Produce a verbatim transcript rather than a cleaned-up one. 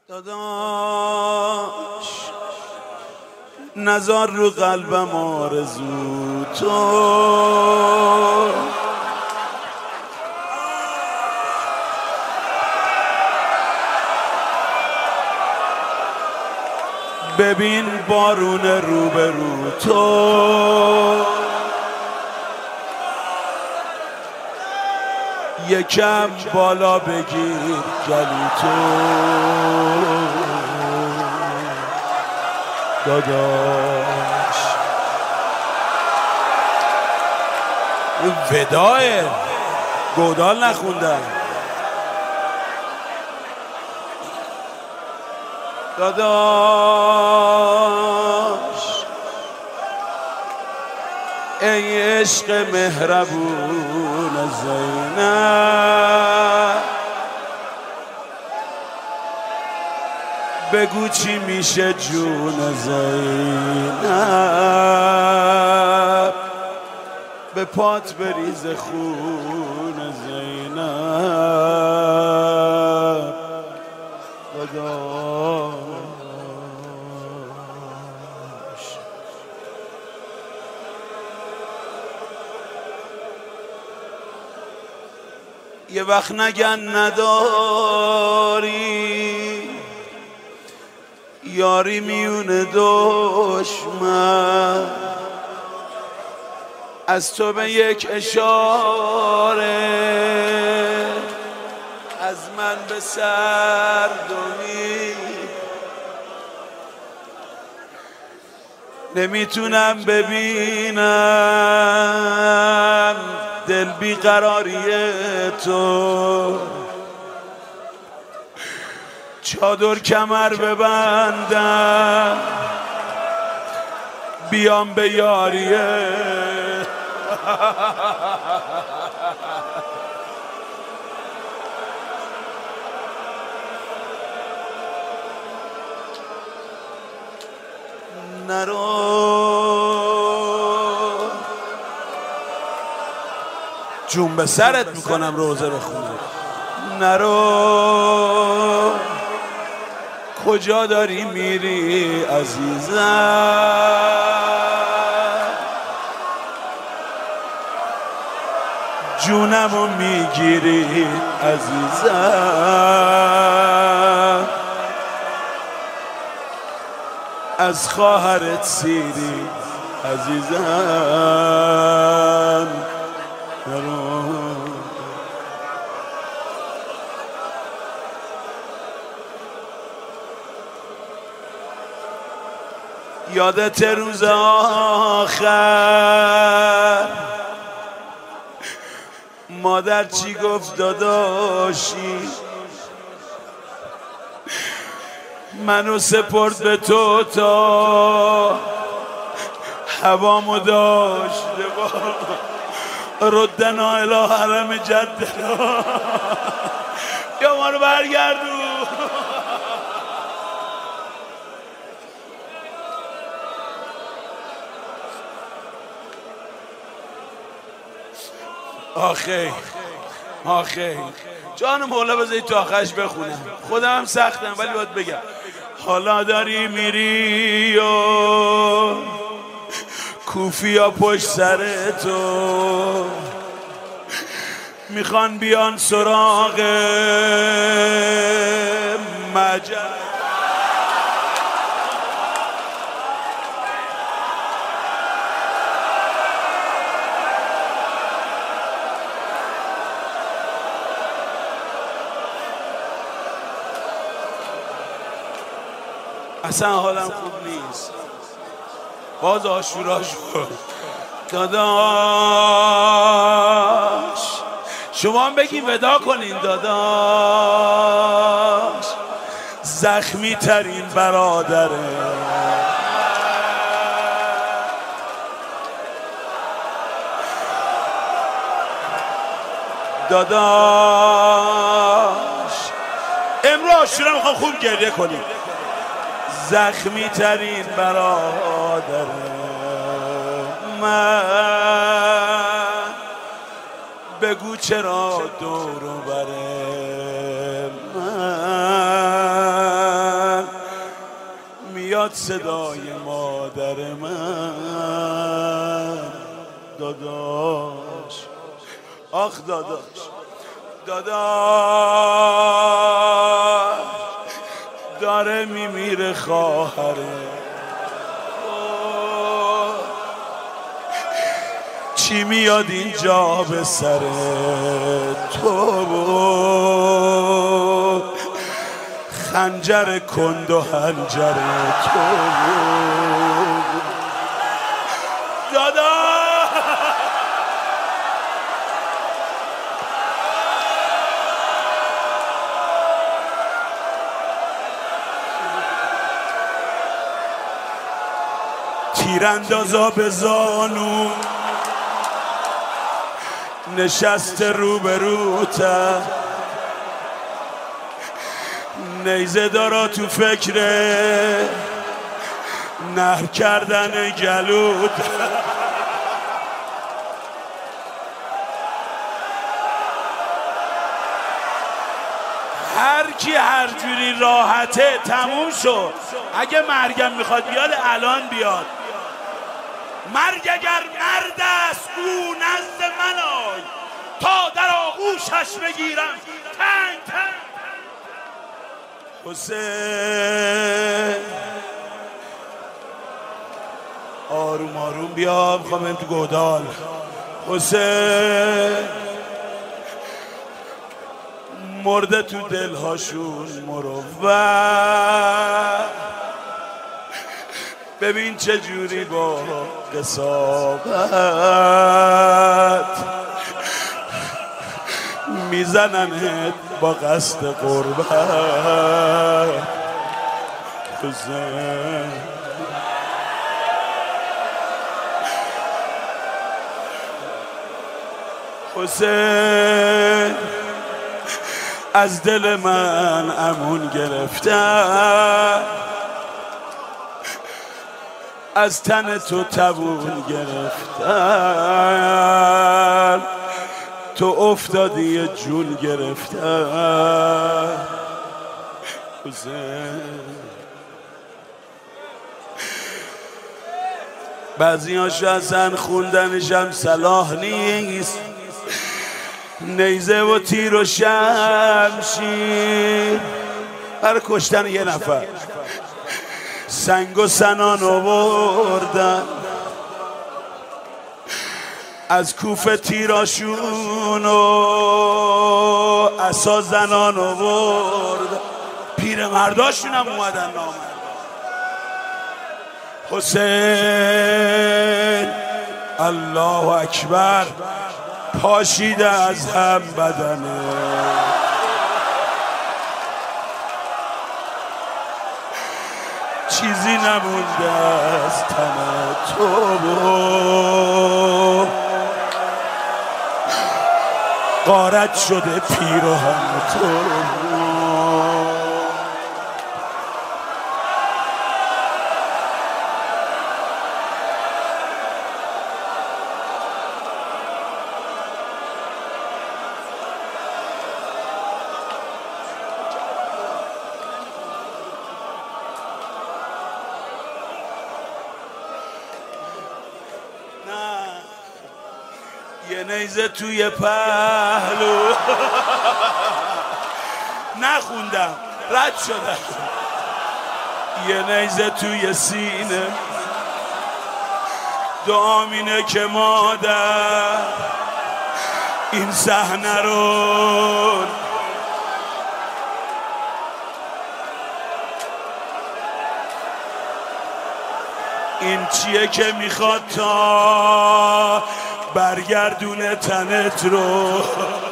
داداش نزار رو قلبم آرزو تو، ببین بارون روبرو تو، یکم بالا بگیر گلو تو داداش. وداه گودال نخوندم داداش، ای عشق مهربون زینب، بگو چی میشه جون زینب، به پات بریز خون زینب داداش. یه وقت نگن نداری یاری میون دشمن، از تو به یک اشاره از من به سردمی، نمیتونم ببینم دل بیقراری تو، چادر کمر ببندم بیام به یاریه نرو جون به سرت میکنم روزه بخونه، نرو کجا داری میری عزیزم، جونمو میگیری عزیزم، از خواهرت سیری عزیزم، نرو یادت روز آخر مادر چی گفت داداشی، منو سپرد به تو تا هوامو داشته با ردنا الی حرم جدنا، یا ما رو برگردون. آخه آخه جان مولا بذارید تو آخرش بخونم، خودم هم سختم ولی باید بگم. حالا داری میری و کوفیا پشت سر تو میخوان بیان سراغ مجد، اصلا حالم خوب نیست، باز عاشورا شد داداش، شما هم بگین ودا کنین داداش، زخمی ترین برادره داداش، امروز عاشورا میخوام خوب گریه کنیم، زخمی ترین برادر من، بگو چرا دور و بر من بیاد صدای مادر من داداش، آخ داداش، داداش داره میمیره خواهره، چی میاد اینجا به سر تو؟ خنجر کند و هنجر تو دادا. تیراندازا به زانو نشسته روبروته، نیزه دارا تو فکره نهر کردن گلود. هر کی هر جوری راحته تموم شد. اگه مرگم میخواد بیاد الان بیاد. مرگ اگر مرد است او نزد من آی، تا در آغوشش بگیرم تنگ تنگ. حسین آروم آروم بیا، میخوام بریم تو گودال. حسین مرده تو دلهاشون مروت، ببین چه جوری با قساوت میزننت با قصد قربت. حسین حسین از دل من امون گرفتن، از تن تو توون گرفتن، تو افتادی جون گرفتن. حسین بعضی هاشو اصلا خوندنشم صلاح نیست، نیزه و تیر و شمشیر برای کشتن یه نفر سنگ و سنان آوردن، از کوفه تیراشون و عصا زنان آوردن، پیر مرداشون هم اومدن نامرد. حسین الله اکبر پاشیده از هم بدنه، چیزی نمونده از تن تو، غارت شده پیراهن تو. یه نیزه توی پهلو نخوندم رد شدم، یه نیزه توی سینه دعا مینه که مادر این صحنه رو این چیه که میخواد تا برگردونه تنت رو.